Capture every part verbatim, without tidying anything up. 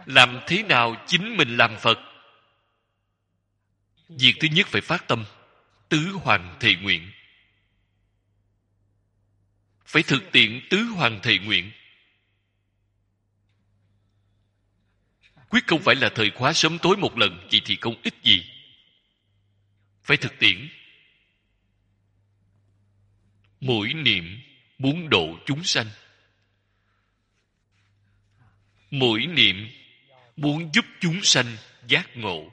Làm thế nào chính mình làm Phật? Việc thứ nhất phải phát tâm tứ hoàng thệ nguyện. Phải thực tiễn tứ hoàng thệ nguyện. Quyết không phải là thời khóa sớm tối một lần, vậy thì không ích gì. Phải thực tiễn. Mỗi niệm muốn độ chúng sanh. Mỗi niệm muốn giúp chúng sanh giác ngộ.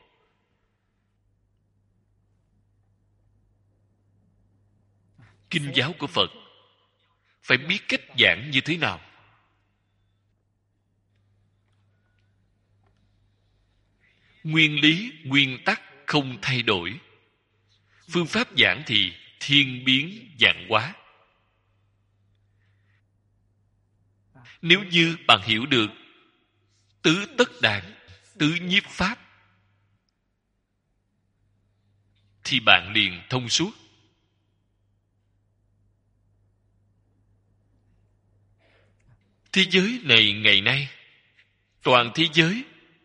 Kinh giáo của Phật phải biết cách giảng như thế nào. Nguyên lý, nguyên tắc không thay đổi. Phương pháp giảng thì thiên biến vạn hóa. Nếu như bạn hiểu được tứ tất đàn, tứ nhiếp pháp, thì bạn liền thông suốt. Thế giới này ngày nay, toàn thế giới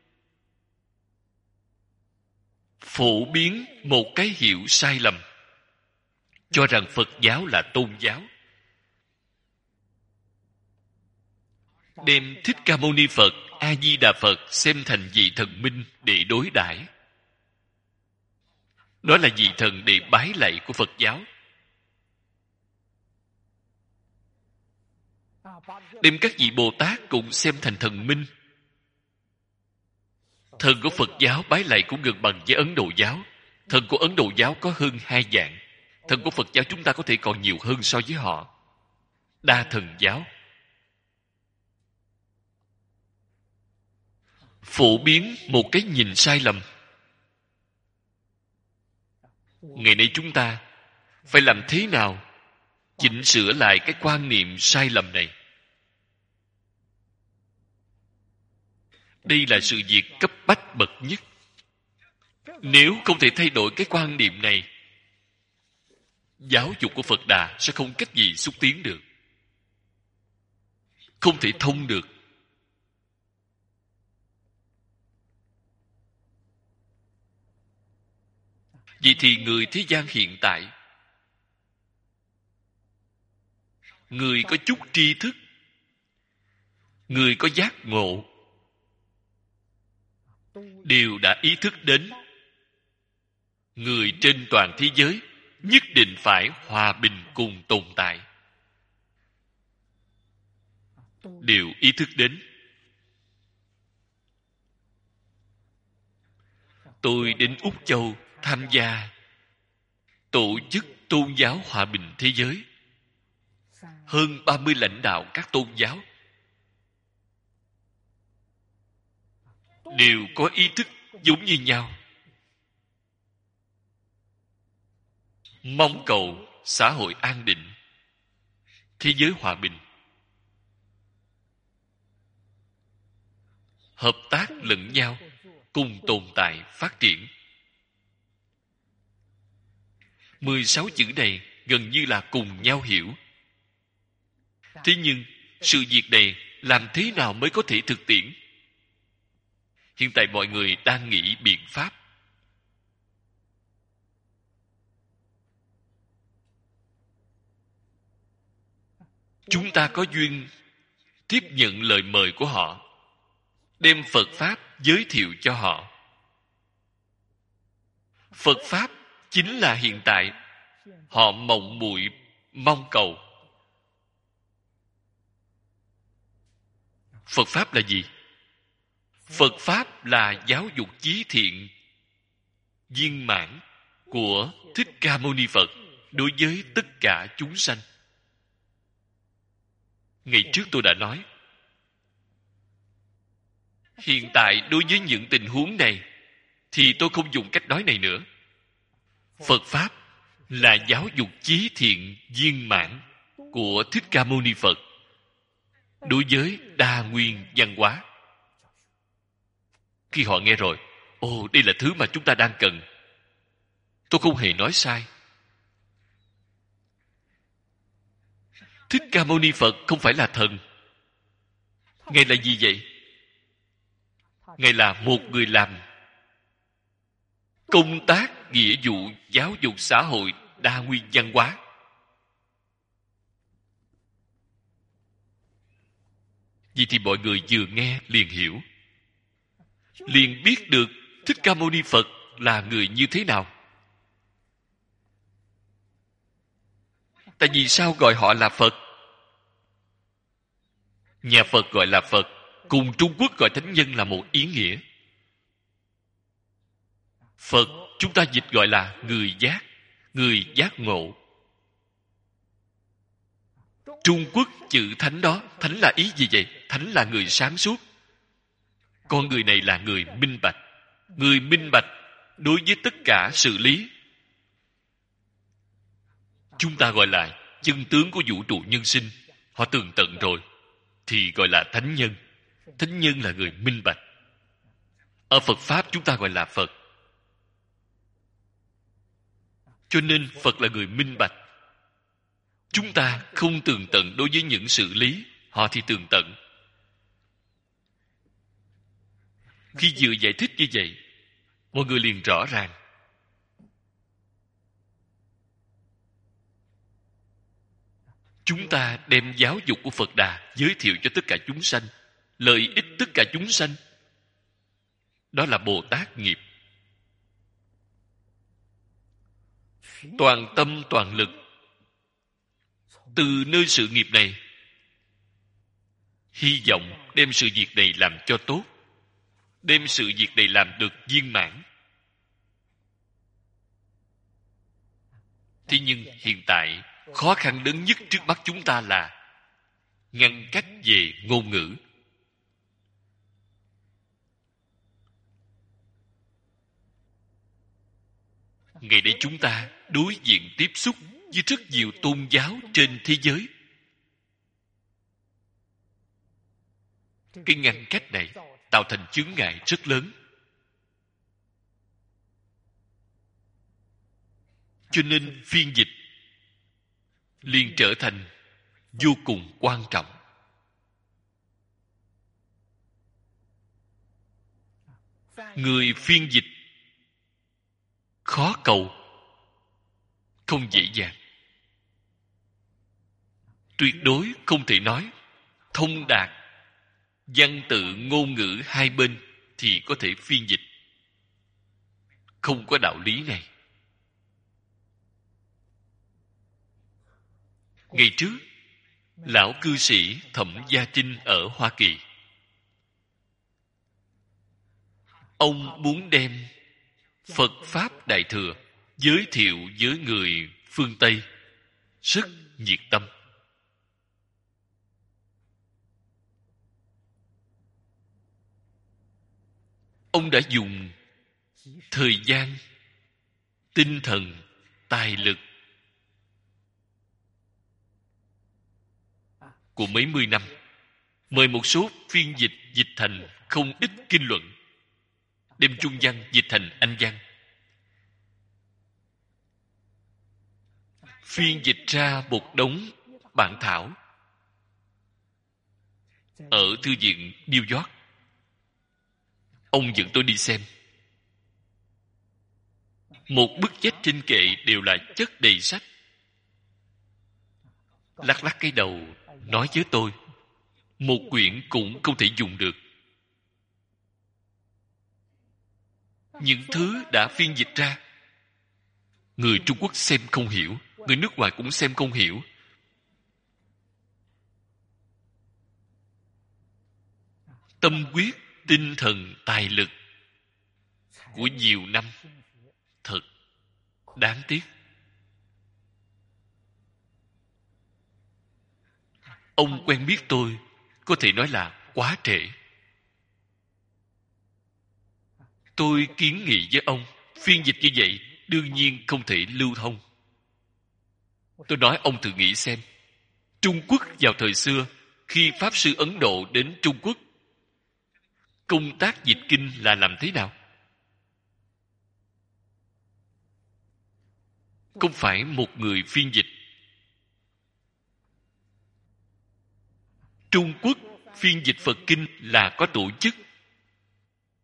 phổ biến một cái hiểu sai lầm, cho rằng Phật giáo là tôn giáo. Đem Thích Ca Mâu Ni Phật, A Di Đà Phật xem thành vị thần minh để đối đãi. Đó là vị thần để bái lạy của Phật giáo. Đem các vị Bồ Tát cũng xem thành thần minh. Thần của Phật giáo bái lạy cũng gần bằng với Ấn Độ giáo. Thần của Ấn Độ giáo có hơn hai vạn. Thần của Phật giáo chúng ta có thể còn nhiều hơn so với họ. Đa thần giáo. Phổ biến một cái nhìn sai lầm. Ngày nay chúng ta phải làm thế nào chỉnh sửa lại cái quan niệm sai lầm này? Đây là sự việc cấp bách bậc nhất. Nếu không thể thay đổi cái quan niệm này, giáo dục của Phật Đà sẽ không cách gì xúc tiến được, không thể thông được. Vậy thì người thế gian hiện tại, người có chút tri thức, người có giác ngộ, đều đã ý thức đến người trên toàn thế giới nhất định phải hòa bình cùng tồn tại. Đều ý thức đến. Tôi đến Úc Châu tham gia tổ chức tôn giáo hòa bình thế giới. Hơn ba mươi lãnh đạo các tôn giáo đều có ý thức giống như nhau. Mong cầu xã hội an định, thế giới hòa bình, hợp tác lẫn nhau, cùng tồn tại phát triển. Mười sáu chữ này gần như là cùng nhau hiểu. Thế nhưng sự việc này làm thế nào mới có thể thực tiễn? Hiện tại mọi người đang nghĩ biện pháp. Chúng ta có duyên tiếp nhận lời mời của họ, đem Phật Pháp giới thiệu cho họ. Phật Pháp chính là hiện tại họ mộng muội mong cầu. Phật Pháp là gì? Phật Pháp là giáo dục chí thiện viên mãn của Thích Ca Mâu Ni Phật đối với tất cả chúng sanh. Ngày trước tôi đã nói, hiện tại đối với những tình huống này thì tôi không dùng cách nói này nữa. Phật Pháp là giáo dục chí thiện viên mãn của Thích Ca Mâu Ni Phật đối với đa nguyên văn hóa. Khi họ nghe rồi, ồ, đây là thứ mà chúng ta đang cần. Tôi không hề nói sai. Thích Ca Mâu Ni Phật không phải là thần. Ngài là gì vậy? Ngài là một người làm công tác nghĩa vụ giáo dục xã hội đa nguyên văn hóa. Vậy thì mọi người vừa nghe liền hiểu, liền biết được Thích Ca Mâu Ni Phật là người như thế nào. Tại vì sao gọi họ là Phật? Nhà Phật gọi là Phật, cùng Trung Quốc gọi thánh nhân là một ý nghĩa. Phật chúng ta dịch gọi là người giác, người giác ngộ. Trung Quốc chữ thánh đó, thánh là ý gì vậy? Thánh là người sáng suốt. Con người này là người minh bạch. Người minh bạch đối với tất cả sự lý, chúng ta gọi là chân tướng của vũ trụ nhân sinh. Họ tường tận rồi thì gọi là thánh nhân. Thánh nhân là người minh bạch. Ở Phật Pháp chúng ta gọi là Phật. Cho nên Phật là người minh bạch. Chúng ta không tường tận đối với những sự lý, họ thì tường tận. Khi vừa giải thích như vậy, mọi người liền rõ ràng. Chúng ta đem giáo dục của Phật Đà giới thiệu cho tất cả chúng sanh, lợi ích tất cả chúng sanh. Đó là Bồ Tát nghiệp. Toàn tâm toàn lực từ nơi sự nghiệp này, hy vọng đem sự việc này làm cho tốt, đem sự việc này làm được viên mãn. Thế nhưng hiện tại khó khăn lớn nhất trước mắt chúng ta là ngăn cách về ngôn ngữ. Ngày nay chúng ta đối diện tiếp xúc với rất nhiều tôn giáo trên thế giới. Cái ngăn cách này tạo thành chướng ngại rất lớn. Cho nên phiên dịch liền trở thành vô cùng quan trọng. Người phiên dịch khó cầu, không dễ dàng. Tuyệt đối không thể nói thông đạt văn tự ngôn ngữ hai bên thì có thể phiên dịch. Không có đạo lý này. Ngày trước, lão cư sĩ Thẩm Gia Trinh ở Hoa Kỳ, ông muốn đem Phật Pháp Đại Thừa giới thiệu với người phương Tây rất nhiệt tâm. Ông đã dùng thời gian, tinh thần, tài lực của mấy mươi năm, mời một số phiên dịch dịch thành không ít kinh luận, đem Trung văn dịch thành Anh văn, phiên dịch ra một đống bản thảo ở thư viện New York. Ông dẫn tôi đi xem. Một bức vách trên kệ đều là chất đầy sách. Lắc lắc cái đầu nói với tôi, một quyển cũng không thể dùng được. Những thứ đã phiên dịch ra, người Trung Quốc xem không hiểu, người nước ngoài cũng xem không hiểu. Tâm huyết, tinh thần, tài lực của nhiều năm, thật đáng tiếc. Ông quen biết tôi, có thể nói là quá trễ. Tôi kiến nghị với ông, phiên dịch như vậy đương nhiên không thể lưu thông. Tôi nói ông thử nghĩ xem, Trung Quốc vào thời xưa, khi Pháp Sư Ấn Độ đến Trung Quốc, công tác dịch kinh là làm thế nào? Không phải một người phiên dịch. Trung Quốc phiên dịch Phật kinh là có tổ chức.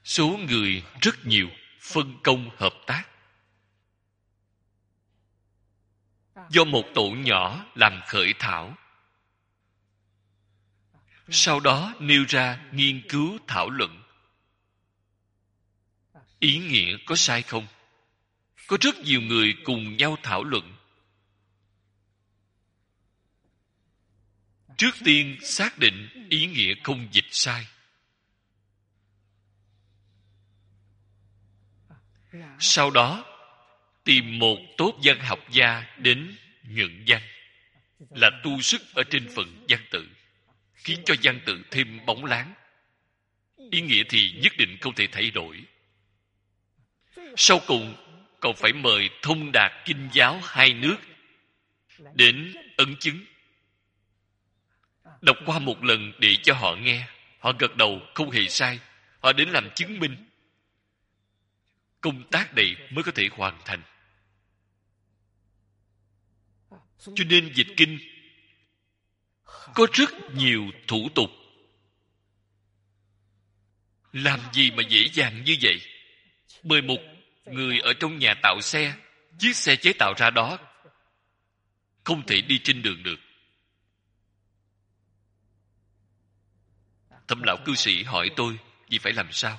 số người rất nhiều, phân công hợp tác. Do một tổ nhỏ làm khởi thảo, sau đó nêu ra nghiên cứu thảo luận. Ý nghĩa có sai không? Có rất nhiều người cùng nhau thảo luận. Trước tiên xác định ý nghĩa không dịch sai. Sau đó tìm một tốt văn học gia đến nhuận văn, là tu sức ở trên phần văn tự, khiến cho văn tự thêm bóng láng. Ý nghĩa thì nhất định không thể thay đổi. Sau cùng còn phải mời thông đạt kinh giáo hai nước đến ấn chứng, đọc qua một lần để cho họ nghe. Họ gật đầu không hề sai, họ đến làm chứng minh. Công tác này mới có thể hoàn thành. Cho nên dịch kinh có rất nhiều thủ tục. Làm gì mà dễ dàng như vậy? Mời một người ở trong nhà tạo xe, chiếc xe chế tạo ra đó không thể đi trên đường được. Thẩm lão cư sĩ hỏi tôi, vậy phải làm sao?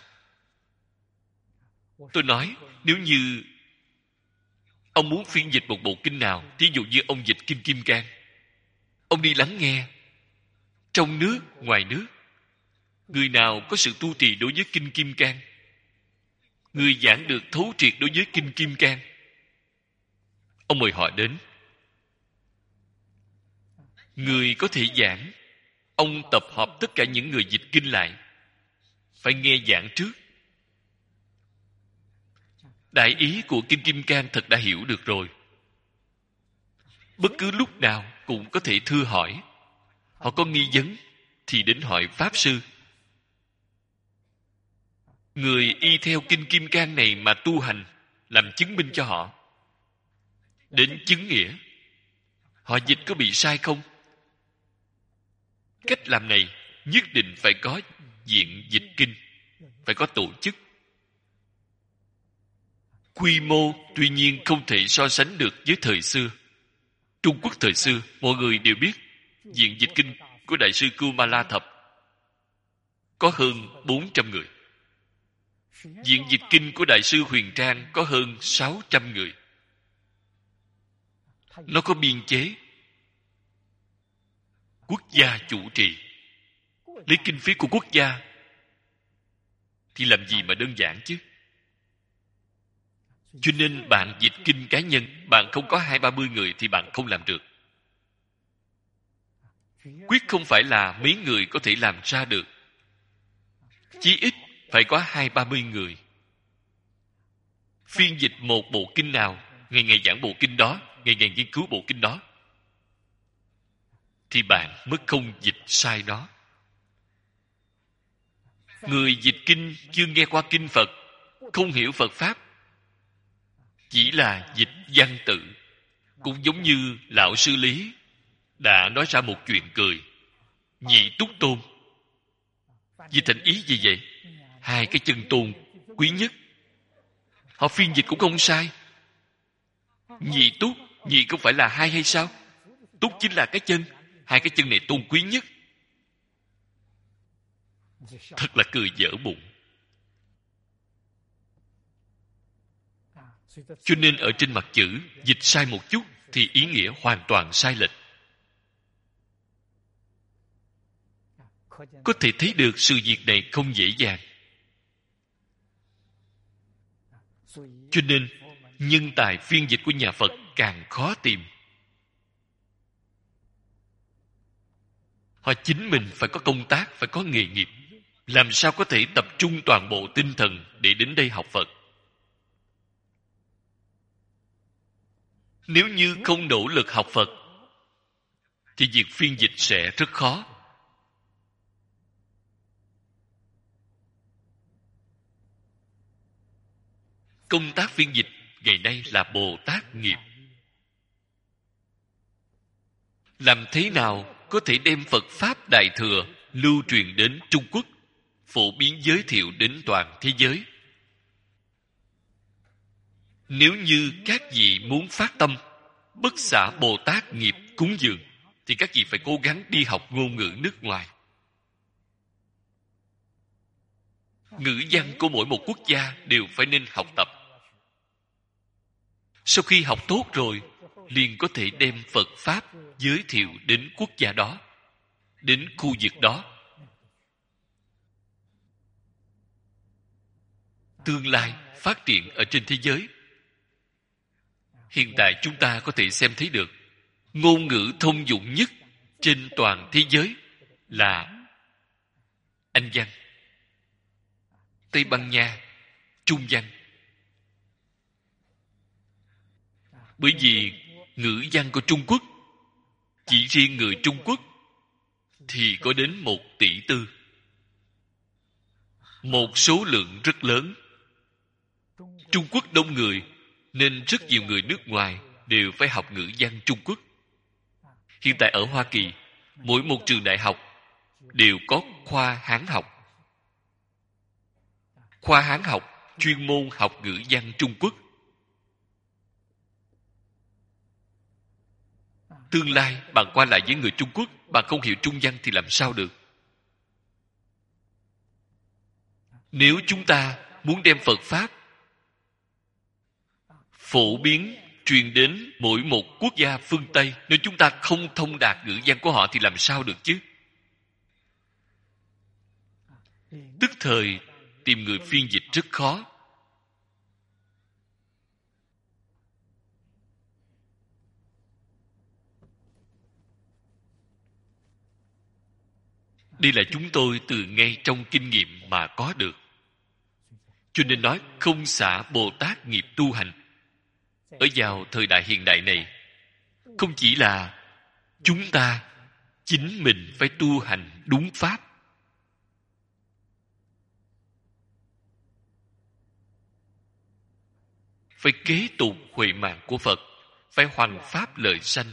Tôi nói, nếu như ông muốn phiên dịch một bộ kinh nào, thí dụ như ông dịch Kinh Kim Cang, ông đi lắng nghe, trong nước, ngoài nước, người nào có sự tu trì đối với Kinh Kim Cang, người giảng được thấu triệt đối với Kinh Kim Cang, ông mời họ đến. Người có thể giảng, ông tập hợp tất cả những người dịch kinh lại, phải nghe giảng trước. Đại ý của Kinh Kim Cang thật đã hiểu được rồi. Bất cứ lúc nào cũng có thể thưa hỏi. Họ có nghi vấn thì đến hỏi Pháp Sư. Người y theo Kinh Kim Cang này mà tu hành, làm chứng minh cho họ. Đến chứng nghĩa, họ dịch có bị sai không? Cách làm này nhất định phải có viện dịch kinh, phải có tổ chức. Quy mô tuy nhiên không thể so sánh được với thời xưa. Trung Quốc thời xưa, mọi người đều biết viện dịch kinh của Đại sư Kumala Thập có hơn bốn trăm người. Viện dịch kinh của Đại sư Huyền Trang có hơn sáu trăm người. Nó có biên chế. Quốc gia chủ trì. Lấy kinh phí của quốc gia thì làm gì mà đơn giản chứ? Cho nên bạn dịch kinh cá nhân, bạn không có hai ba mươi người thì bạn không làm được. Quyết không phải là mấy người có thể làm ra được. Chí ít phải có hai ba mươi người. Phiên dịch một bộ kinh nào, ngày ngày giảng bộ kinh đó, ngày ngày nghiên cứu bộ kinh đó, thì bạn mới không dịch sai nó. Người dịch kinh chưa nghe qua kinh Phật, không hiểu Phật Pháp, chỉ là dịch văn tự. Cũng giống như lão sư Lý đã nói ra một chuyện cười. Nhị túc tôn dịch thành ý gì vậy? Hai cái chân tôn quý nhất. Họ phiên dịch cũng không sai. Nhị túc, nhị không phải là hai hay sao? Túc chính là cái chân. Hai cái chân này tôn quý nhất. Thật là cười dở bụng. Cho nên ở trên mặt chữ dịch sai một chút thì ý nghĩa hoàn toàn sai lệch. Có thể thấy được sự việc này không dễ dàng. Cho nên nhân tài phiên dịch của nhà Phật càng khó tìm. Họ chính mình phải có công tác, phải có nghề nghiệp. Làm sao có thể tập trung toàn bộ tinh thần để đến đây học Phật? Nếu như không nỗ lực học Phật thì việc phiên dịch sẽ rất khó. Công tác phiên dịch ngày nay là Bồ Tát nghiệp. Làm thế nào có thể đem Phật Pháp Đại Thừa lưu truyền đến Trung Quốc, phổ biến giới thiệu đến toàn thế giới. Nếu như các vị muốn phát tâm bất xả Bồ Tát nghiệp cúng dường, thì các vị phải cố gắng đi học ngôn ngữ nước ngoài. Ngữ văn của mỗi một quốc gia đều phải nên học tập. Sau khi học tốt rồi, liền có thể đem Phật Pháp giới thiệu đến quốc gia đó, đến khu vực đó. Tương lai phát triển ở trên thế giới. Hiện tại chúng ta có thể xem thấy được, ngôn ngữ thông dụng nhất trên toàn thế giới là Anh văn, Tây Ban Nha, Trung văn. Bởi vì ngữ văn của Trung Quốc, chỉ riêng người Trung Quốc thì có đến một tỷ tư. Một số lượng rất lớn. Trung Quốc đông người, nên rất nhiều người nước ngoài đều phải học ngữ văn Trung Quốc. Hiện tại ở Hoa Kỳ, mỗi một trường đại học đều có khoa Hán học. Khoa Hán học chuyên môn học ngữ văn Trung Quốc. Tương lai bạn qua lại với người Trung Quốc, bạn không hiểu Trung văn thì làm sao được? Nếu chúng ta muốn đem Phật Pháp phổ biến, truyền đến mỗi một quốc gia phương Tây, nếu chúng ta không thông đạt ngữ văn của họ thì làm sao được chứ? Tức thời tìm người phiên dịch rất khó. Đây là chúng tôi từ ngay trong kinh nghiệm mà có được. Cho nên nói không xả Bồ Tát nghiệp tu hành. Ở vào thời đại hiện đại này, không chỉ là chúng ta chính mình phải tu hành đúng pháp, phải kế tục huệ mạng của Phật, phải hoằng pháp lợi sanh,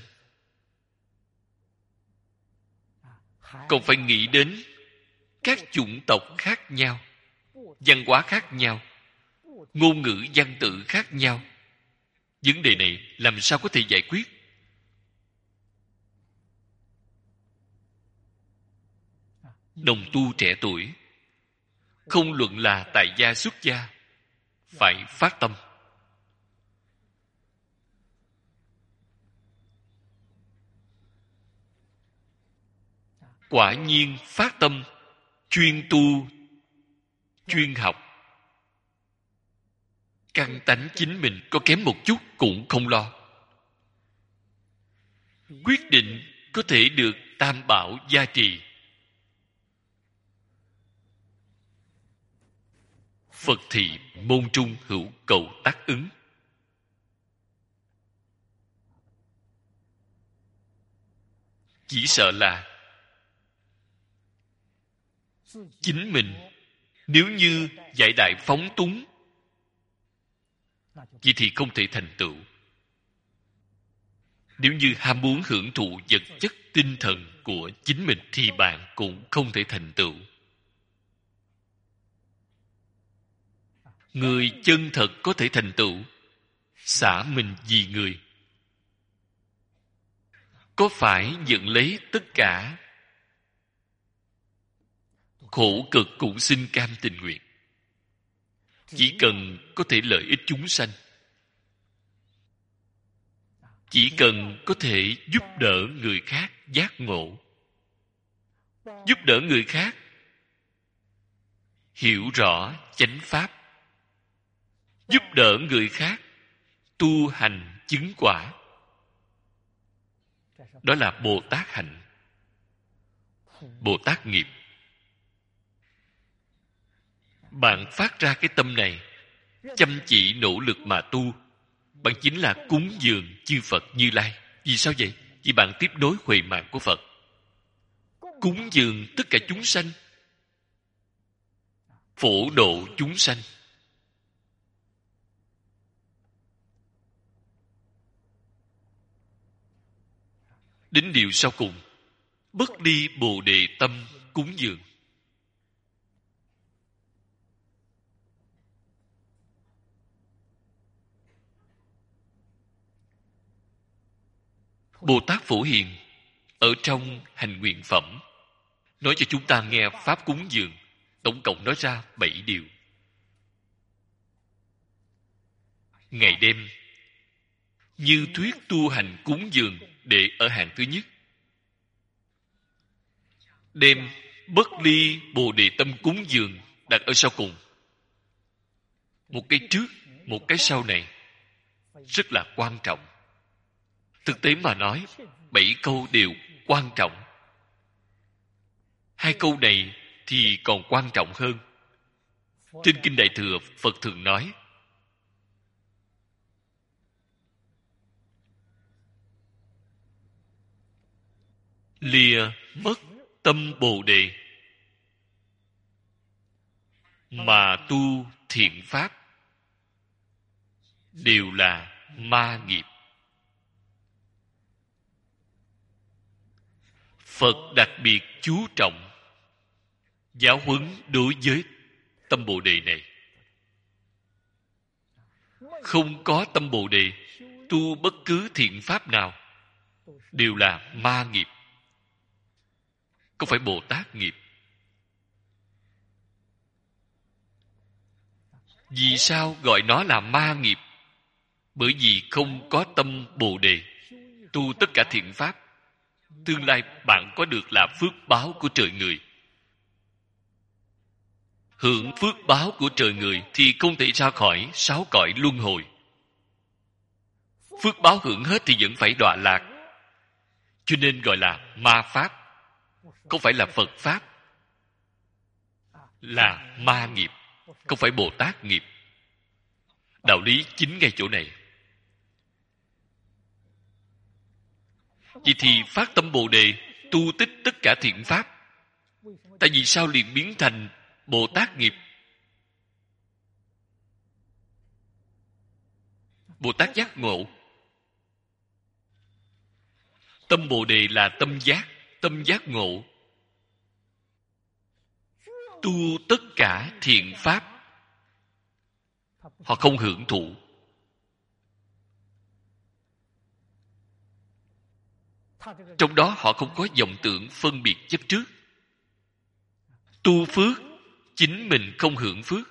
còn phải nghĩ đến các chủng tộc khác nhau, văn hóa khác nhau, ngôn ngữ văn tự khác nhau. Vấn đề này làm sao có thể giải quyết? Đồng tu trẻ tuổi, không luận là tại gia xuất gia, phải phát tâm. Quả nhiên phát tâm, chuyên tu, chuyên học, căn tánh chính mình có kém một chút cũng không lo. Quyết định có thể được Tam Bảo gia trì. Phật thì môn trung hữu cầu tác ứng. Chỉ sợ là chính mình nếu như giải đại phóng túng, vậy thì không thể thành tựu. Nếu như ham muốn hưởng thụ vật chất tinh thần của chính mình thì bạn cũng không thể thành tựu. Người chân thật có thể thành tựu, xả mình vì người. Có phải nhận lấy tất cả khổ cực cũng xin cam tình nguyện. Chỉ cần có thể lợi ích chúng sanh, chỉ cần có thể giúp đỡ người khác giác ngộ, giúp đỡ người khác hiểu rõ chánh pháp, giúp đỡ người khác tu hành chứng quả, đó là Bồ Tát hạnh, Bồ Tát nghiệp. Bạn phát ra cái tâm này, chăm chỉ nỗ lực mà tu, bạn chính là cúng dường chư Phật Như Lai. Vì sao vậy? Vì bạn tiếp nối huệ mạng của Phật, cúng dường tất cả chúng sanh, phổ độ chúng sanh. Đến điều sau cùng, bất ly bồ đề tâm cúng dường. Bồ Tát Phổ Hiền ở trong hành nguyện phẩm nói cho chúng ta nghe pháp cúng dường, tổng cộng nói ra bảy điều. Ngày đêm như thuyết tu hành cúng dường để ở hạng thứ nhất. Đem bất ly bồ đề tâm cúng dường đặt ở sau cùng. Một cái trước, một cái sau này rất là quan trọng. Thực tế mà nói, bảy câu đều quan trọng. Hai câu này thì còn quan trọng hơn. Trên Kinh Đại Thừa, Phật thường nói lìa mất tâm bồ đề mà tu thiện pháp đều là ma nghiệp. Phật đặc biệt chú trọng giáo huấn đối với tâm bồ đề này. Không có tâm bồ đề, tu bất cứ thiện pháp nào đều là ma nghiệp, không phải Bồ Tát nghiệp. Vì sao gọi nó là ma nghiệp? Bởi vì không có tâm bồ đề, tu tất cả thiện pháp, tương lai bạn có được là phước báo của trời người. Hưởng phước báo của trời người thì không thể ra khỏi sáu cõi luân hồi. Phước báo hưởng hết thì vẫn phải đọa lạc. Cho nên gọi là ma pháp, không phải là Phật pháp. Là ma nghiệp, không phải Bồ Tát nghiệp. Đạo lý chính ngay chỗ này. Vậy thì phát tâm Bồ Đề, tu tích tất cả thiện pháp. Tại vì sao liền biến thành Bồ Tát nghiệp? Bồ Tát giác ngộ. Tâm Bồ Đề là tâm giác, tâm giác ngộ. Tu tất cả thiện pháp, họ không hưởng thụ. Trong đó họ không có vọng tưởng phân biệt chấp trước. Tu phước, chính mình không hưởng phước.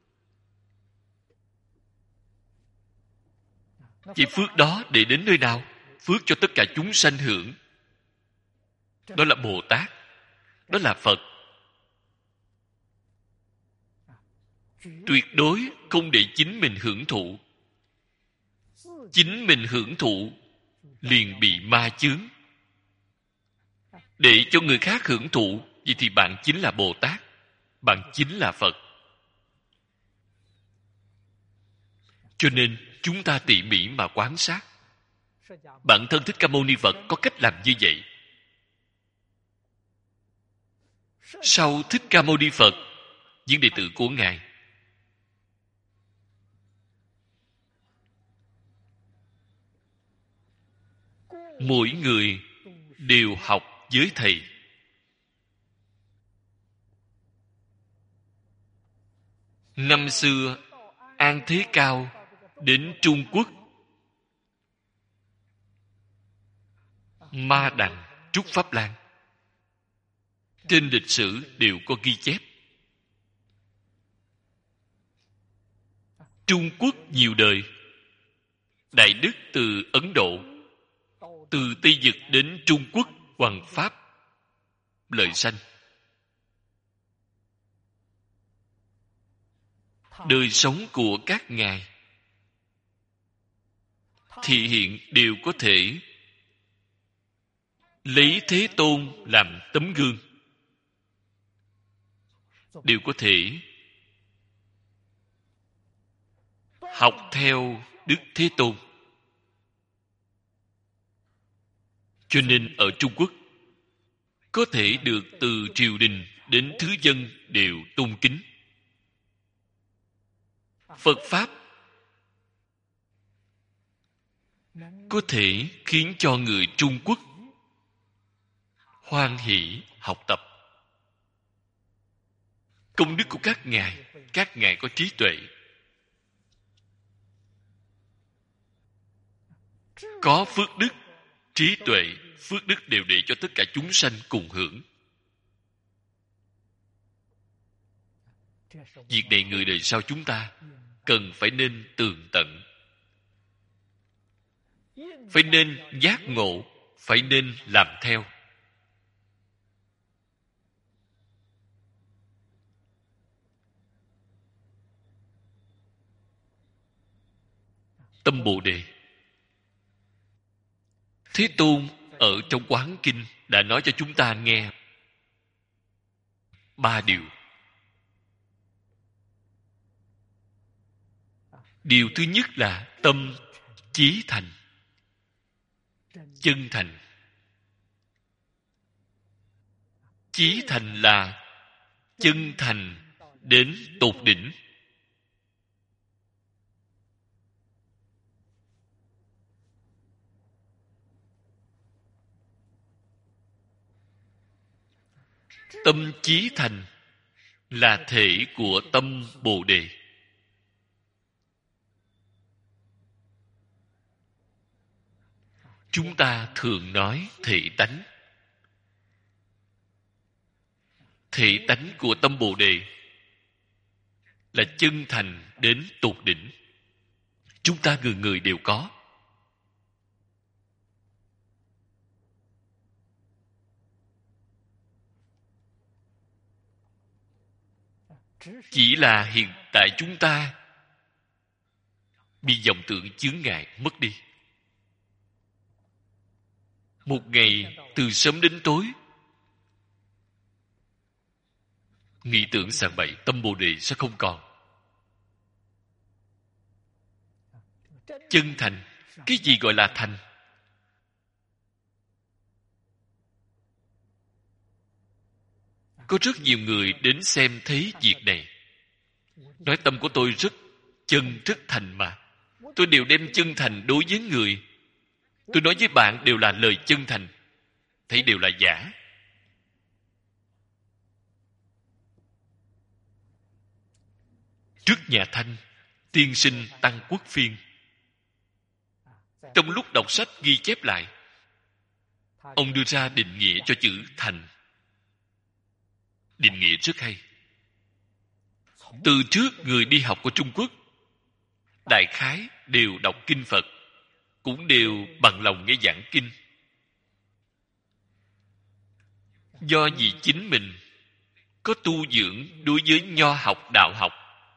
Vậy phước đó để đến nơi nào? Phước cho tất cả chúng sanh hưởng. Đó là Bồ Tát, đó là Phật. Tuyệt đối không để chính mình hưởng thụ. Chính mình hưởng thụ liền bị ma chướng. Để cho người khác hưởng thụ, vậy thì bạn chính là Bồ Tát, bạn chính là Phật. Cho nên chúng ta tỉ mỉ mà quan sát. Bản thân Thích Ca Mâu Ni Phật có cách làm như vậy. Sau Thích Ca Mâu Ni Phật, những đệ tử của Ngài mỗi người đều học với thầy. Năm xưa An Thế Cao đến Trung Quốc, Ma Đằng, Trúc Pháp Lan, trên lịch sử đều có ghi chép. Trung Quốc nhiều đời, Đại Đức từ Ấn Độ, từ Tây Dực đến Trung Quốc hoằng pháp lợi sanh. Đời sống của các ngài thì hiện đều có thể lấy Thế Tôn làm tấm gương, đều có thể học theo Đức Thế Tôn. Cho nên ở Trung Quốc có thể được từ triều đình đến thứ dân đều tôn kính. Phật Pháp có thể khiến cho người Trung Quốc hoan hỷ học tập. Công đức của các ngài, các ngài có trí tuệ, có phước đức, trí tuệ, phước đức đều để cho tất cả chúng sanh cùng hưởng. Việc này người đời sau chúng ta cần phải nên tường tận, phải nên giác ngộ, phải nên làm theo. Tâm Bồ Đề, Thế Tôn ở trong Quán Kinh đã nói cho chúng ta nghe ba điều. Điều thứ nhất là tâm chí thành, chân thành. Chí thành là chân thành đến tột đỉnh. Tâm chí thành là thể của tâm Bồ Đề. Chúng ta thường nói thể tánh. Thể tánh của tâm Bồ Đề là chân thành đến tột đỉnh. Chúng ta người người đều có. Chỉ là hiện tại chúng ta bị vọng tưởng chướng ngại mất đi. Một ngày từ sớm đến tối nghĩ tưởng sàng bậy, tâm Bồ Đề sẽ không còn. Chân thành. Cái gì gọi là thành? Có rất nhiều người đến xem thấy việc này, nói tâm của tôi rất chân, rất thành mà. Tôi đều đem chân thành đối với người. Tôi nói với bạn đều là lời chân thành, thấy đều là giả. Trước nhà Thanh, tiên sinh Tăng Quốc Phiên, trong lúc đọc sách ghi chép lại, ông đưa ra định nghĩa cho chữ thành. Định nghĩa rất hay. Từ trước người đi học của Trung Quốc đại khái đều đọc kinh Phật, cũng đều bằng lòng nghe giảng kinh. Do vì chính mình có tu dưỡng đối với nho học, đạo học,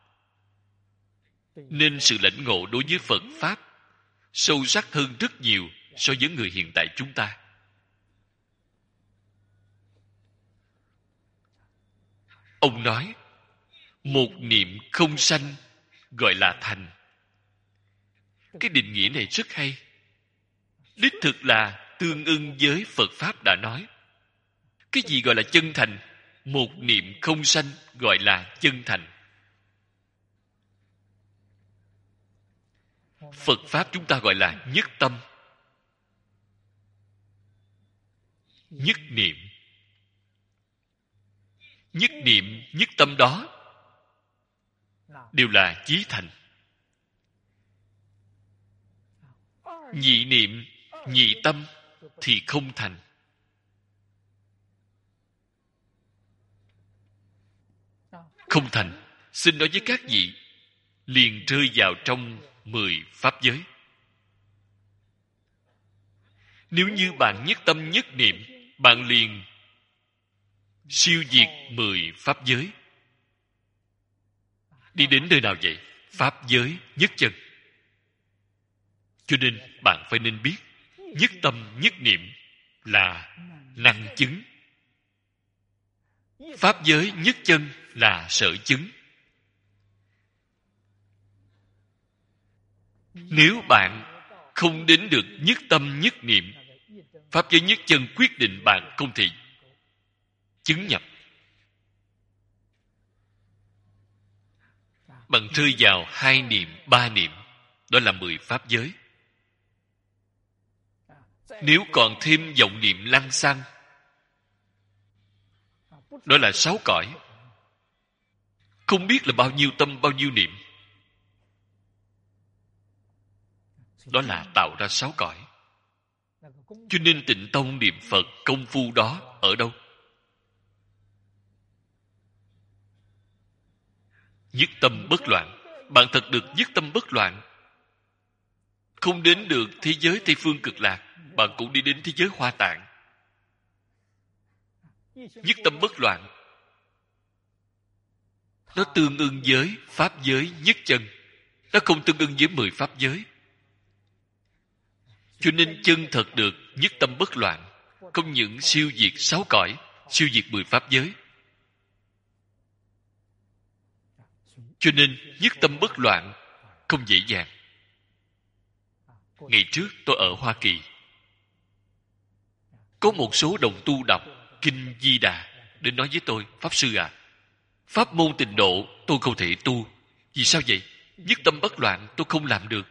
nên sự lãnh ngộ đối với Phật Pháp sâu sắc hơn rất nhiều so với người hiện tại chúng ta. Ông nói, một niệm không sanh gọi là thành. Cái định nghĩa này rất hay. Đích thực là tương ưng với Phật Pháp đã nói. Cái gì gọi là chân thành? Một niệm không sanh gọi là chân thành. Phật Pháp chúng ta gọi là nhất tâm, nhất niệm. Nhất niệm, nhất tâm đó đều là chí thành. Nhị niệm, nhị tâm thì không thành. Không thành, xin nói với các vị, liền rơi vào trong mười pháp giới. Nếu như bạn nhất tâm nhất niệm, bạn liền siêu diệt mười pháp giới. Đi đến nơi nào vậy? Pháp giới nhất chân. Cho nên bạn phải nên biết, nhất tâm nhất niệm là năng chứng. Pháp giới nhất chân là sở chứng. Nếu bạn không đến được nhất tâm nhất niệm, pháp giới nhất chân quyết định bạn không thể chứng nhập. Bạn rơi vào hai niệm, ba niệm, đó là mười pháp giới. Nếu còn thêm vọng niệm lăng xăng, đó là sáu cõi. Không biết là bao nhiêu tâm, bao nhiêu niệm. Đó là tạo ra sáu cõi. Cho nên Tịnh Tông niệm Phật công phu đó ở đâu? Nhất tâm bất loạn. Bạn thật được nhất tâm bất loạn, không đến được thế giới Tây Phương Cực Lạc, bạn cũng đi đến thế giới Hoa Tạng. Nhất tâm bất loạn, nó tương ưng với pháp giới nhất chân, nó không tương ưng với mười pháp giới. Cho nên chân thật được nhất tâm bất loạn, không những siêu diệt sáu cõi, siêu diệt mười pháp giới. Cho nên nhất tâm bất loạn không dễ dàng. Ngày trước tôi ở Hoa Kỳ, có một số đồng tu đọc Kinh Di Đà đến nói với tôi: Pháp Sư à, pháp môn tịnh độ tôi không thể tu. Vì sao vậy? Nhất tâm bất loạn tôi không làm được.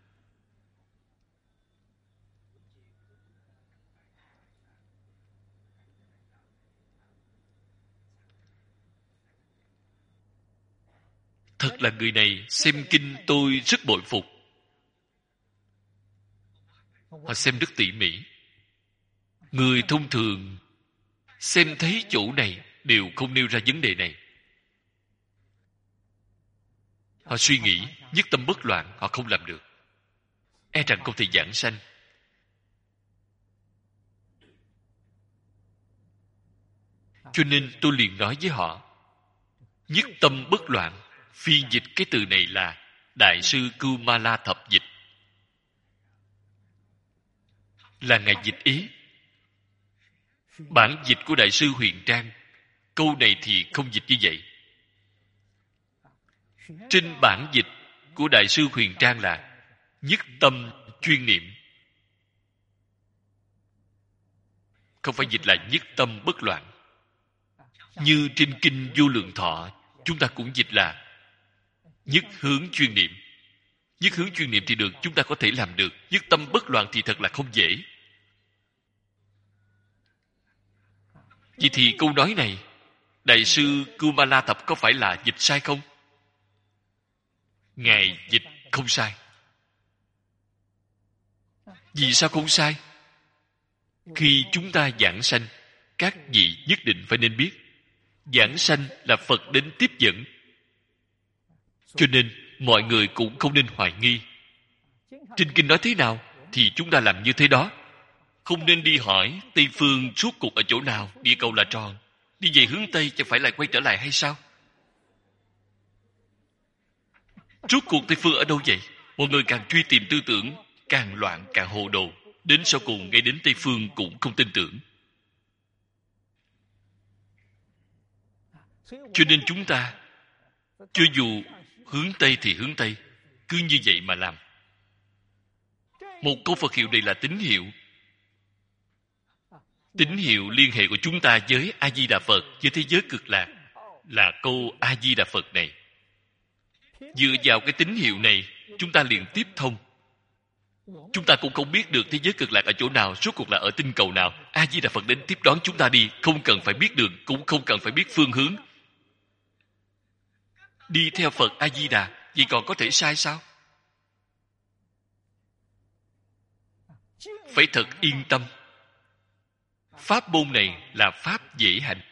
Thật là người này xem kinh tôi rất bội phục. Họ xem rất tỉ mỉ. Người thông thường xem thấy chỗ này đều không nêu ra vấn đề này. Họ suy nghĩ nhất tâm bất loạn, họ không làm được, e rằng không thể giảng sanh. Cho nên tôi liền nói với họ, nhất tâm bất loạn, phiên dịch cái từ này là Đại sư Kumala thập dịch, là ngài dịch ý. Bản dịch của Đại sư Huyền Trang, câu này thì không dịch như vậy. Trên bản dịch của Đại sư Huyền Trang là nhất tâm chuyên niệm, không phải dịch là nhất tâm bất loạn. Như trên kinh Vô Lượng Thọ, chúng ta cũng dịch là nhất hướng chuyên niệm. Nhất hướng chuyên niệm thì được, chúng ta có thể làm được. Nhất tâm bất loạn thì thật là không dễ. Vậy thì câu nói này, Đại sư Kumala Thập có phải là dịch sai không? Ngài dịch không sai. Vì sao không sai? Khi chúng ta giảng sanh, các vị nhất định phải nên biết, giảng sanh là Phật đến tiếp dẫn. Cho nên mọi người cũng không nên hoài nghi. Trên kinh nói thế nào thì chúng ta làm như thế đó. Không nên đi hỏi Tây phương rốt cuộc ở chỗ nào, địa cầu là tròn, đi về hướng Tây chẳng phải lại quay trở lại hay sao? Rốt cuộc Tây phương ở đâu vậy? Mọi người càng truy tìm tư tưởng, càng loạn càng hồ đồ, đến sau cùng ngay đến Tây phương cũng không tin tưởng. Cho nên chúng ta, cho dù hướng Tây thì hướng Tây, cứ như vậy mà làm. Một câu Phật hiệu này là tín hiệu. Tín hiệu liên hệ của chúng ta với A-di-đà Phật, với thế giới cực lạc, là câu A-di-đà Phật này. Dựa vào cái tín hiệu này, chúng ta liền tiếp thông. Chúng ta cũng không biết được thế giới cực lạc ở chỗ nào, rốt cuộc là ở tinh cầu nào. A-di-đà Phật đến tiếp đón chúng ta đi, không cần phải biết đường, cũng không cần phải biết phương hướng. Đi theo Phật A-di-đà, vậy còn có thể sai sao? Phải thật yên tâm. Pháp môn này là pháp dễ hành.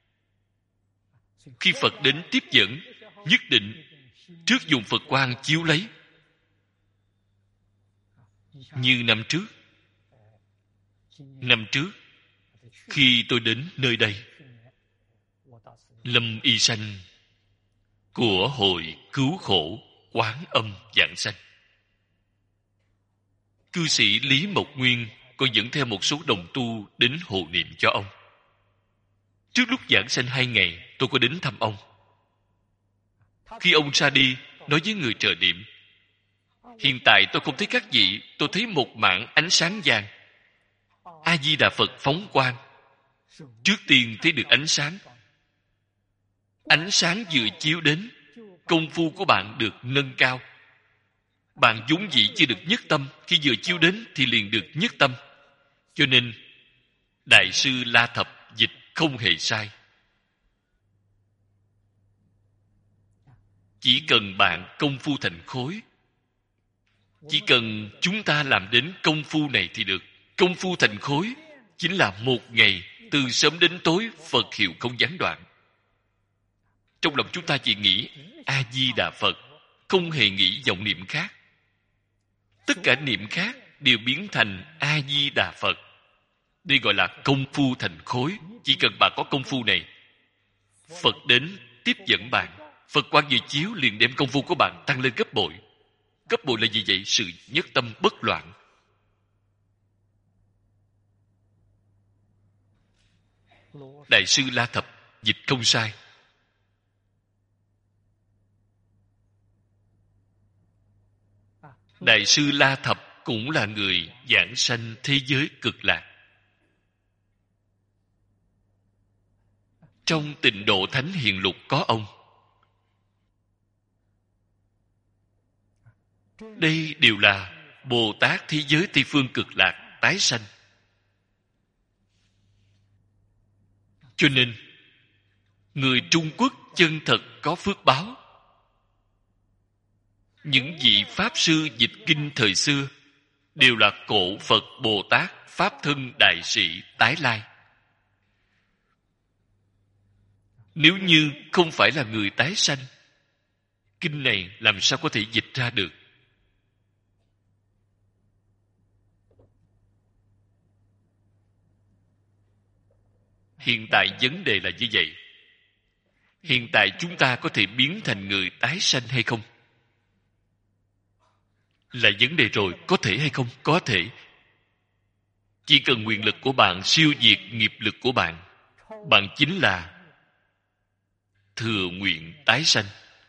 Khi Phật đến tiếp dẫn, nhất định trước dùng Phật quang chiếu lấy. Như năm trước, năm trước khi tôi đến nơi đây, Lâm Y Sanh của Hội Cứu Khổ Quán Âm giảng sanh, cư sĩ Lý Mộc Nguyên còn dẫn theo một số đồng tu đến hộ niệm cho ông. Trước lúc giảng sanh hai ngày, tôi có đến thăm ông. Khi ông ra đi, nói với người trợ niệm, hiện tại tôi không thấy các vị, tôi thấy một mảng ánh sáng vàng. A-di-đà Phật phóng quang. Trước tiên thấy được ánh sáng. Ánh sáng vừa chiếu đến, công phu của bạn được nâng cao. Bạn vốn dĩ chưa được nhất tâm, khi vừa chiếu đến thì liền được nhất tâm. Cho nên Đại sư La Thập dịch không hề sai. Chỉ cần bạn công phu thành khối, chỉ cần chúng ta làm đến công phu này thì được. Công phu thành khối chính là một ngày từ sớm đến tối Phật hiệu không gián đoạn. Trong lòng chúng ta chỉ nghĩ A-di-đà Phật, không hề nghĩ vọng niệm khác. Tất cả niệm khác đều biến thành A-di-đà Phật. Đây gọi là công phu thành khối. Chỉ cần bạn có công phu này, Phật đến tiếp dẫn bạn. Phật quang vừa chiếu liền đem công phu của bạn tăng lên gấp bội. Gấp bội là gì vậy? Sự nhất tâm bất loạn. Đại sư La Thập dịch không sai. Đại sư La Thập cũng là người giảng sanh thế giới cực lạc. Trong Tịnh Độ Thánh Hiền Lục có ông. Đây đều là Bồ Tát thế giới Tây Phương cực lạc tái sanh. Cho nên, người Trung Quốc chân thật có phước báo. Những vị Pháp Sư dịch kinh thời xưa đều là cổ Phật Bồ Tát Pháp thân đại sĩ tái lai. Nếu như không phải là người tái sanh, kinh này làm sao có thể dịch ra được? Hiện tại vấn đề là như vậy. Hiện tại chúng ta có thể biến thành người tái sanh hay không? Là vấn đề rồi, có thể hay không? Có thể. Chỉ cần nguyện lực của bạn siêu diệt nghiệp lực của bạn, bạn chính là thừa nguyện tái sanh.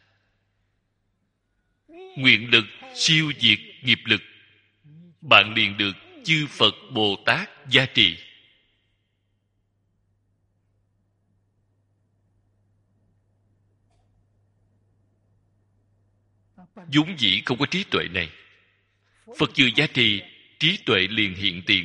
Nguyện lực siêu diệt nghiệp lực, bạn liền được chư Phật Bồ Tát gia trì. vốn dĩ không có trí tuệ này, Phật vừa gia trì, trí tuệ liền hiện tiền.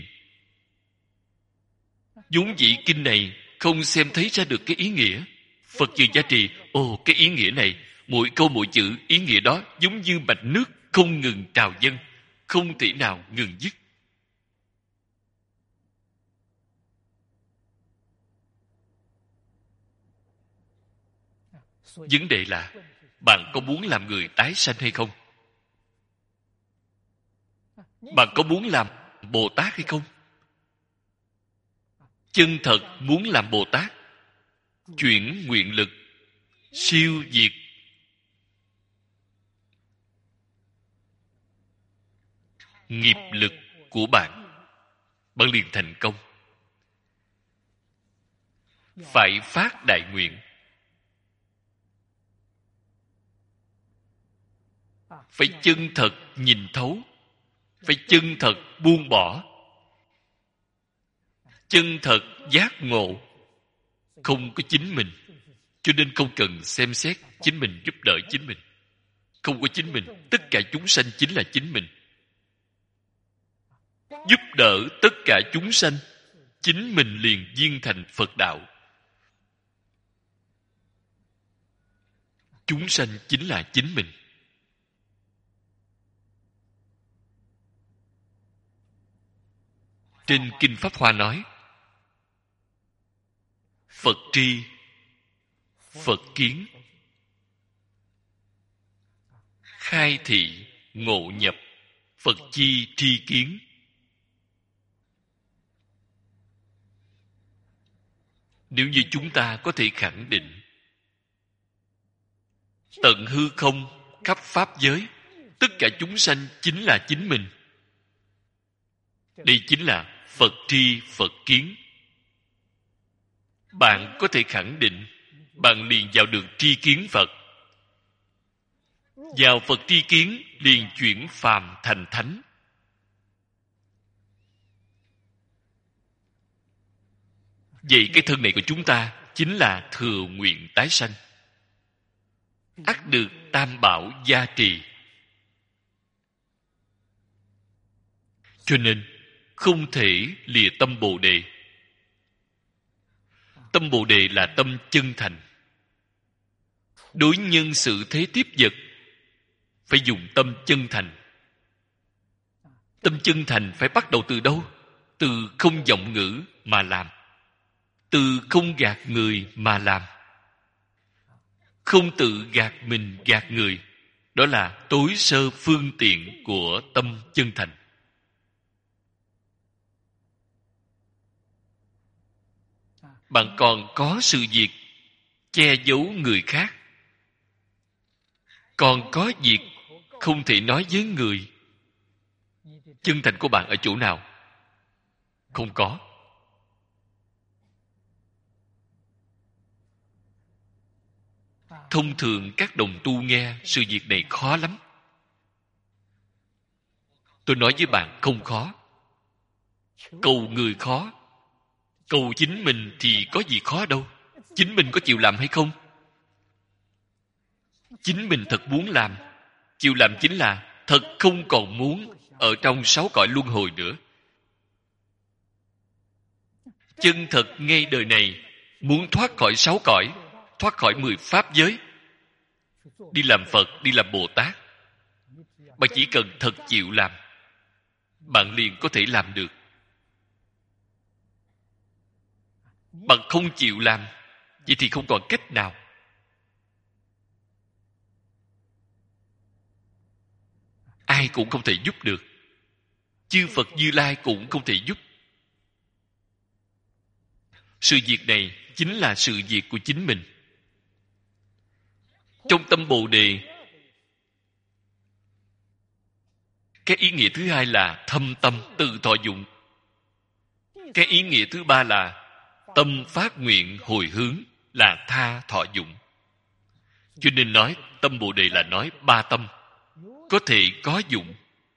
vốn dĩ kinh này không xem thấy ra được cái ý nghĩa, Phật vừa gia trì, ồ cái ý nghĩa này, mỗi câu mỗi chữ ý nghĩa đó giống như mạch nước không ngừng trào dâng, không thể nào ngừng dứt. Vấn đề là bạn có muốn làm người tái sanh hay không? Bạn có muốn làm Bồ Tát hay không? Chân thật muốn làm Bồ Tát, chuyển nguyện lực siêu diệt nghiệp lực của bạn, bạn liền thành công. Phải phát đại nguyện, phải chân thật nhìn thấu, phải chân thật buông bỏ, chân thật giác ngộ. Không có chính mình, cho nên không cần xem xét chính mình, giúp đỡ chính mình. Không có chính mình, tất cả chúng sanh chính là chính mình. Giúp đỡ tất cả chúng sanh, chính mình liền viên thành Phật đạo. Chúng sanh chính là chính mình. Trên Kinh Pháp Hoa nói, Phật tri, Phật kiến, khai thị, ngộ nhập, Phật chi tri kiến. Nếu như chúng ta có thể khẳng định tận hư không, khắp pháp giới, tất cả chúng sanh chính là chính mình, đây chính là Phật tri, Phật kiến. Bạn có thể khẳng định, bạn liền vào được tri kiến Phật. Vào Phật tri kiến, liền chuyển phàm thành thánh. Vậy cái thân này của chúng ta chính là thừa nguyện tái sanh, ắt được Tam Bảo gia trì. Cho nên không thể lìa tâm Bồ Đề. Tâm Bồ Đề là tâm chân thành. Đối nhân sự thế tiếp vật phải dùng tâm chân thành. Tâm chân thành phải bắt đầu từ đâu? từ không vọng ngữ mà làm, từ không gạt người mà làm, không tự gạt mình gạt người. Đó là tối sơ phương tiện của tâm chân thành. Bạn còn có sự việc che giấu người khác, còn có việc không thể nói với người. Chân thành của bạn ở chỗ nào? Không có. Thông thường các đồng tu nghe sự việc này khó lắm. Tôi nói với bạn không khó. Cầu người khó, cầu chính mình thì có gì khó đâu. Chính mình có chịu làm hay không? Chính mình thật muốn làm. Chịu làm chính là thật không còn muốn ở trong sáu cõi luân hồi nữa. Chân thật ngay đời này muốn thoát khỏi sáu cõi, thoát khỏi mười pháp giới, đi làm Phật, đi làm Bồ Tát. Bạn chỉ cần thật chịu làm, bạn liền có thể làm được. Bạn không chịu làm, vậy thì không còn cách nào. Ai cũng không thể giúp được. Chư Phật Như Lai cũng không thể giúp. Sự việc này chính là sự việc của chính mình. Trong tâm Bồ Đề, cái ý nghĩa thứ hai là thâm tâm tự thọ dụng. Cái ý nghĩa thứ ba là tâm phát nguyện hồi hướng, là tha thọ dụng. Cho nên nói tâm Bồ Đề là nói ba tâm, có thể có dụng.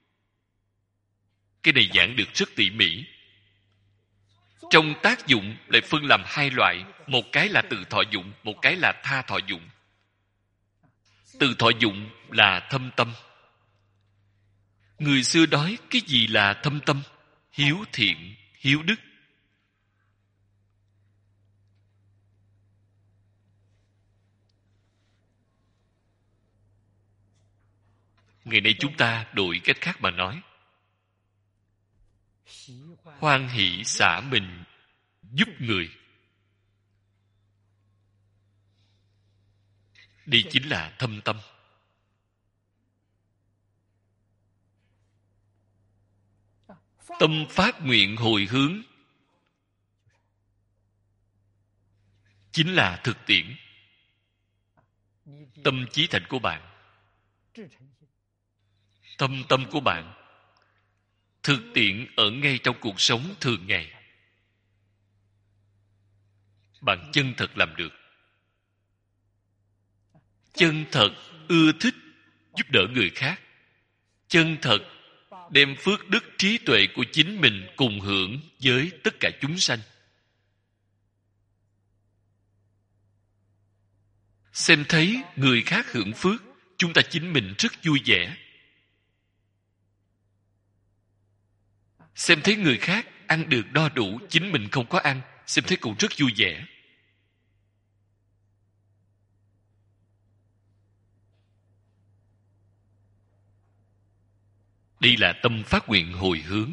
Cái này giảng được rất tỉ mỉ. Trong tác dụng lại phân làm hai loại, một cái là tự thọ dụng, một cái là tha thọ dụng. Tự thọ dụng là thâm tâm. Người xưa nói cái gì là thâm tâm? Hiếu thiện, hiếu đức. Ngày nay chúng ta đổi cách khác mà nói. Hoan hỷ xả mình giúp người. Đây chính là thâm tâm. Tâm phát nguyện hồi hướng chính là thực tiễn. Tâm chí thành của bạn, tâm tâm của bạn thực tiễn ở ngay trong cuộc sống thường ngày. Bạn chân thật làm được, chân thật ưa thích giúp đỡ người khác, chân thật đem phước đức trí tuệ của chính mình cùng hưởng với tất cả chúng sanh. Xem thấy người khác hưởng phước, chúng ta chính mình rất vui vẻ. Xem thấy người khác ăn được no đủ, chính mình không có ăn, xem thấy cũng rất vui vẻ. Đây là tâm phát nguyện hồi hướng.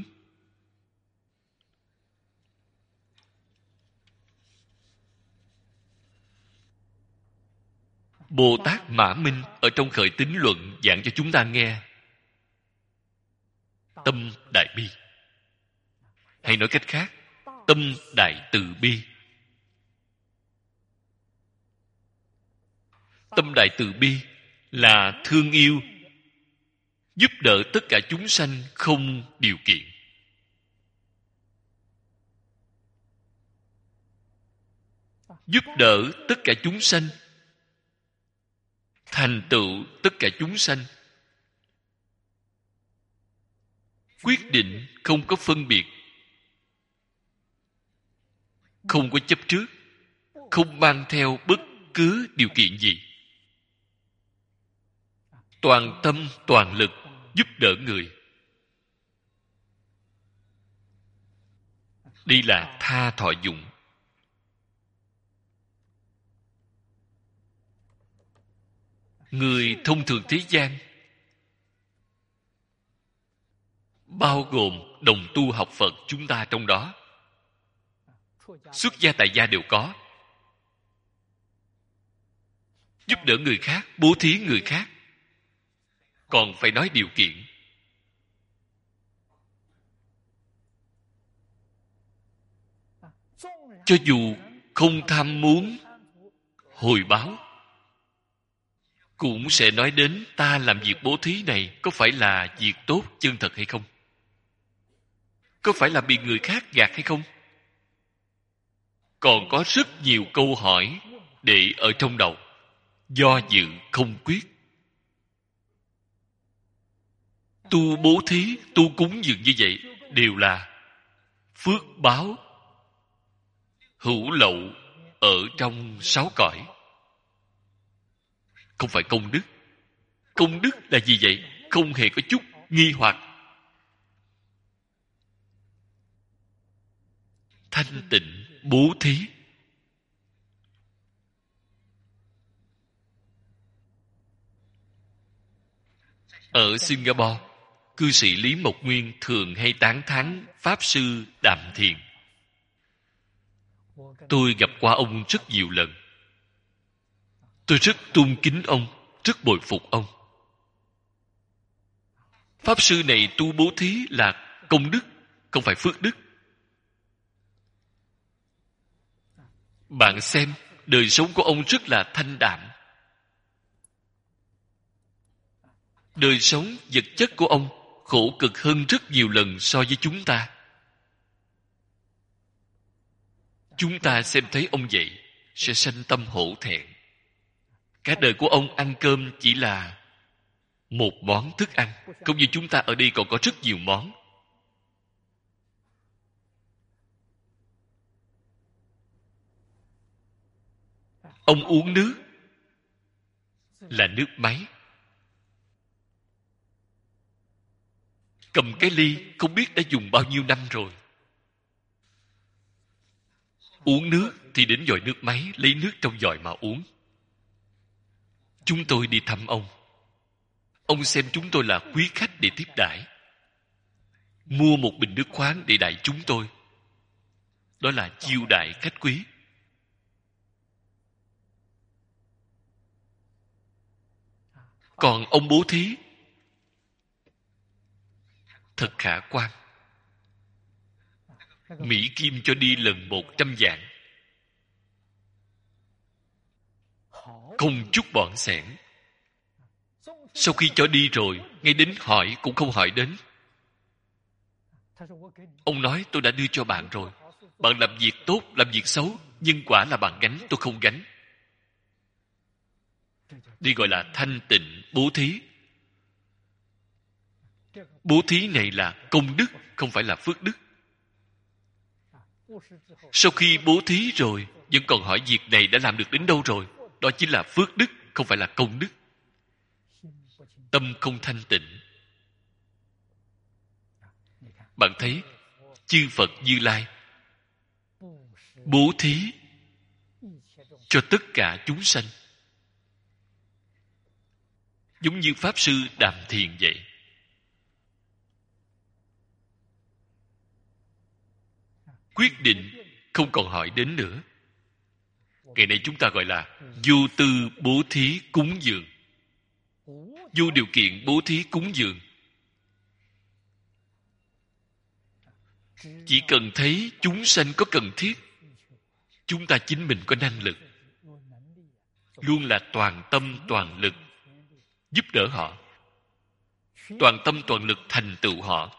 Bồ Tát Mã Minh ở trong Khởi Tín Luận giảng cho chúng ta nghe tâm đại bi. Hay nói cách khác, tâm đại từ bi. Tâm đại từ bi là thương yêu, giúp đỡ tất cả chúng sanh không điều kiện. Giúp đỡ tất cả chúng sanh, thành tựu tất cả chúng sanh. Quyết định không có phân biệt, không có chấp trước, không mang theo bất cứ điều kiện gì. Toàn tâm, toàn lực giúp đỡ người. Đây là tha thọ dụng. Người thông thường thế gian, bao gồm đồng tu học Phật chúng ta trong đó. Xuất gia tại gia đều có. Giúp đỡ người khác, bố thí người khác, còn phải nói điều kiện. Cho dù không tham muốn hồi báo, cũng sẽ nói đến ta làm việc bố thí này có phải là việc tốt chân thật hay không? Có phải là bị người khác gạt hay không? Còn có rất nhiều câu hỏi để ở trong đầu, do dự không quyết. Tu bố thí, tu cúng dường như vậy đều là phước báo hữu lậu ở trong sáu cõi, không phải công đức. Công đức là gì vậy? Không hề có chút nghi hoặc. Thanh tịnh bố thí. Ở Singapore, cư sĩ Lý Mộc Nguyên thường hay tán thán Pháp Sư Đàm Thiền. Tôi gặp qua ông rất nhiều lần. Tôi rất tôn kính ông, rất bội phục ông. Pháp Sư này tu bố thí là công đức, không phải phước đức. Bạn xem, đời sống của ông rất là thanh đạm. Đời sống vật chất của ông khổ cực hơn rất nhiều lần so với chúng ta. Chúng ta xem thấy ông vậy sẽ sanh tâm hổ thẹn. Cả đời của ông ăn cơm chỉ là một món thức ăn, không như chúng ta ở đây còn có rất nhiều món. Ông uống nước là nước máy. Cầm cái ly không biết đã dùng bao nhiêu năm rồi. Uống nước thì đến vòi nước máy, lấy nước trong vòi mà uống. Chúng tôi đi thăm ông. Ông xem chúng tôi là quý khách để tiếp đãi. Mua một bình nước khoáng để đãi chúng tôi. Đó là chiêu đãi khách quý. Còn ông bố thí thật khả quan. Mỹ Kim cho đi lần một trăm vạn, không chút bỏng xẻn. Sau khi cho đi rồi, ngay đến hỏi cũng không hỏi đến. Ông nói tôi đã đưa cho bạn rồi. Bạn làm việc tốt, làm việc xấu, nhân quả là bạn gánh, tôi không gánh. Đây gọi là thanh tịnh bố thí. Bố thí này là công đức, không phải là phước đức. Sau khi bố thí rồi, vẫn còn hỏi việc này đã làm được đến đâu rồi. Đó chính là phước đức, không phải là công đức. Tâm không thanh tịnh. Bạn thấy, chư Phật Như Lai bố thí cho tất cả chúng sanh, giống như Pháp Sư Đàm Thiền vậy. Quyết định không còn hỏi đến nữa. Ngày nay chúng ta gọi là vô tư bố thí cúng dường. Vô điều kiện bố thí cúng dường. Chỉ cần thấy chúng sanh có cần thiết, chúng ta chính mình có năng lực, luôn là toàn tâm toàn lực giúp đỡ họ, toàn tâm toàn lực thành tựu họ.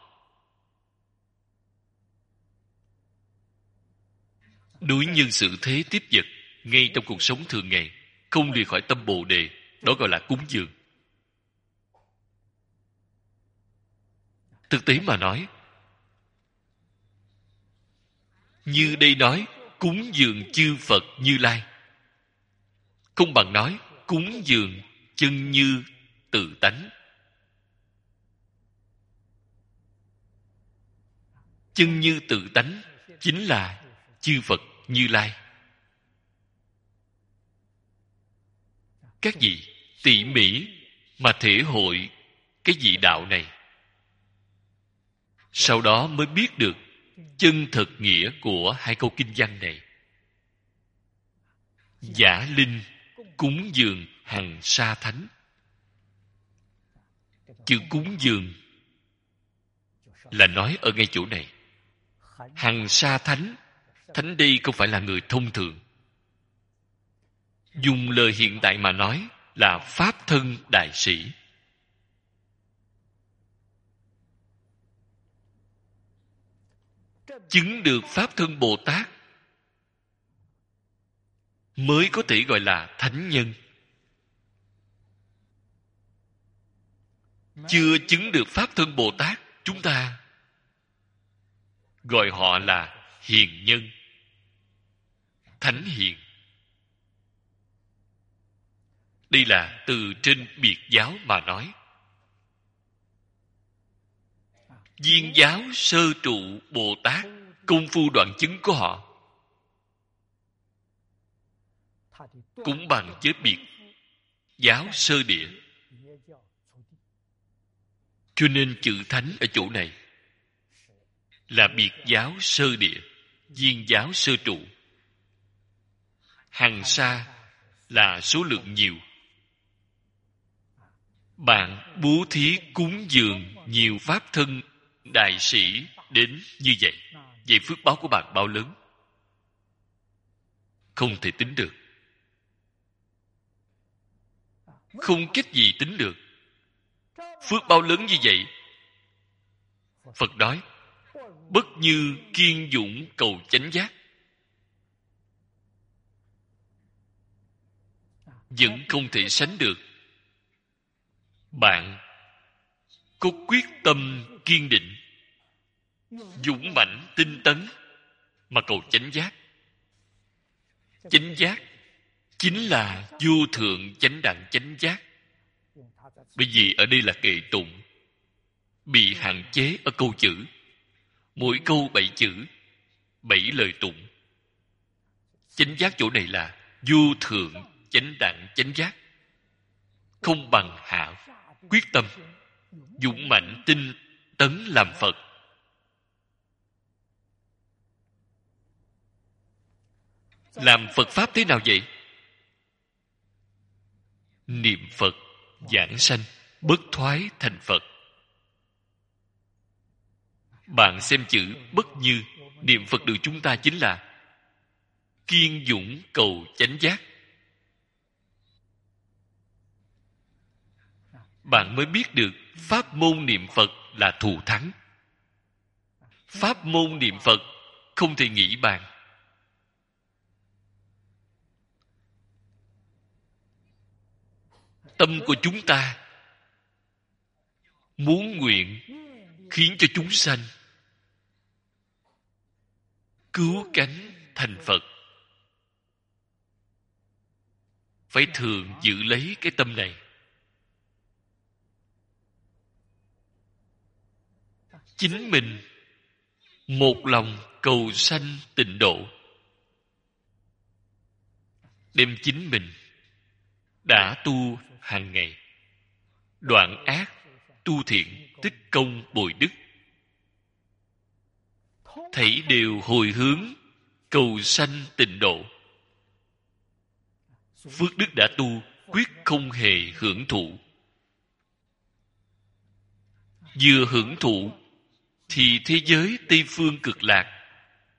Đối nhân xử thế tiếp vật ngay trong cuộc sống thường ngày, không lìa khỏi tâm Bồ Đề, đó gọi là cúng dường. Thực tế mà nói, như đây nói cúng dường chư Phật Như Lai, không bằng nói cúng dường chân như tự tánh. Chân như tự tánh chính là chư Phật Như Lai. Các vị tỉ mỉ mà thể hội cái vị đạo này, sau đó mới biết được chân thực nghĩa của hai câu kinh văn này. Giả linh cúng dường hằng sa thánh. Chữ cúng dường là nói ở ngay chỗ này. Hằng sa thánh, thánh đây không phải là người thông thường. Dùng lời hiện tại mà nói là pháp thân đại sĩ. Chứng được pháp thân Bồ Tát mới có thể gọi là thánh nhân. Chưa chứng được pháp thân Bồ Tát, chúng ta gọi họ là hiền nhân, thánh hiền. Đây là từ trên biệt giáo mà nói. Viên giáo sơ trụ Bồ Tát, công phu đoạn chứng của họ cũng bằng với biệt giáo sơ địa. Cho nên chữ thánh ở chỗ này là biệt giáo sơ địa, viên giáo sơ trụ. Hằng sa là số lượng nhiều. Bạn bố thí cúng dường nhiều pháp thân đại sĩ đến như vậy, vậy phước báo của bạn bao lớn? Không thể tính được. Không cách gì tính được. Phước báo lớn như vậy, Phật nói bất như kiên dũng cầu chánh giác, vẫn không thể sánh được. Bạn có quyết tâm kiên định, dũng mãnh tinh tấn mà cầu chánh giác. Chánh giác chính là vô thượng chánh đẳng chánh giác. Bởi vì ở đây là kệ tụng, bị hạn chế ở câu chữ. Mỗi câu bảy chữ, bảy lời tụng. Chánh giác chỗ này là vô thượng chánh đẳng chánh giác. Không bằng hạ quyết tâm, dũng mạnh tinh tấn làm Phật. Làm Phật Pháp thế nào vậy? Niệm Phật, giảng sanh, bất thoái thành Phật. Bạn xem chữ bất như, niệm Phật được chúng ta chính là kiên dũng cầu chánh giác. Bạn mới biết được pháp môn niệm Phật là thù thắng. Pháp môn niệm Phật không thể nghĩ bàn. Tâm của chúng ta muốn nguyện khiến cho chúng sanh cứu cánh thành Phật, phải thường giữ lấy cái tâm này. Chính mình một lòng cầu sanh tịnh độ, đem chính mình đã tu hàng ngày, đoạn ác tu thiện, tích công bồi đức, thảy đều hồi hướng cầu sanh tịnh độ. Phước đức đã tu, quyết không hề hưởng thụ. Vừa hưởng thụ thì thế giới Tây Phương Cực Lạc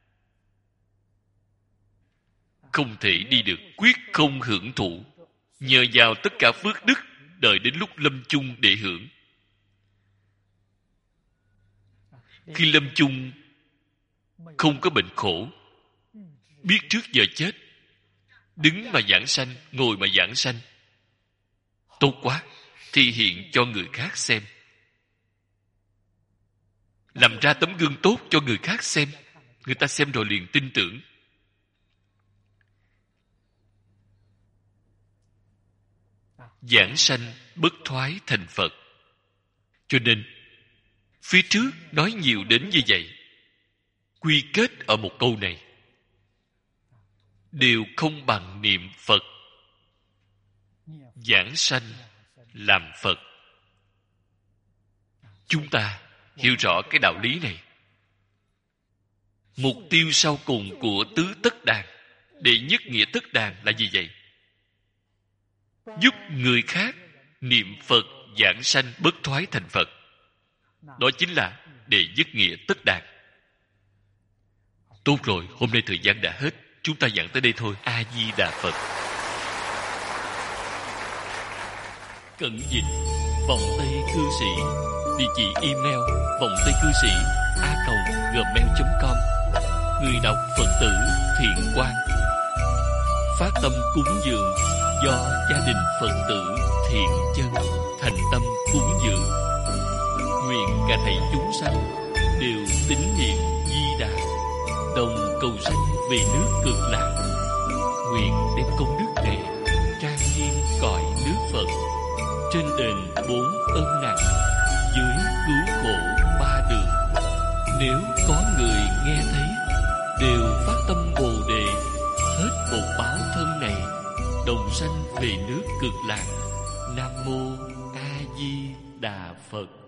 không thể đi được, quyết không hưởng thụ. Nhờ vào tất cả phước đức, đợi đến lúc lâm chung để hưởng. Khi lâm chung không có bệnh khổ, biết trước giờ chết, đứng mà giảng sanh, ngồi mà giảng sanh, tốt quá, thì hiện cho người khác xem. Làm ra tấm gương tốt cho người khác xem. Người ta xem rồi liền tin tưởng. Giảng sanh bất thoái thành Phật. Cho nên phía trước nói nhiều đến như vậy, quy kết ở một câu này, đều không bằng niệm Phật, giảng sanh làm Phật. Chúng ta hiểu rõ cái đạo lý này. Mục tiêu sau cùng của tứ tất đàn, đệ nhất nghĩa tất đàn là gì vậy? Giúp người khác niệm Phật giảng sanh bất thoái thành Phật. Đó chính là đệ nhất nghĩa tất đàn. Tốt rồi, hôm nay thời gian đã hết, chúng ta giảng tới đây thôi. A Di Đà Phật. Cẩn dịch Vọng Tây Cư Sĩ, địa chỉ email vọng tây cư sĩ a còng gmail chấm com. Người đọc Phật tử Thiện Quang. Phát tâm cúng dường do gia đình Phật tử Thiện Chân thành tâm cúng dường. Nguyện cả thảy chúng sanh đều tín niệm Di Đà, đồng cầu sanh về nước Cực Lạc. Nguyện đem công đức này trang nghiêm cõi nước Phật, trên đền bốn ân nặng, dưới cứu khổ ba đường. Nếu có người nghe thấy, đều phát tâm Bồ Đề, hết bột báo thân này, đồng sanh về nước Cực Lạc. Nam mô A Di Đà Phật.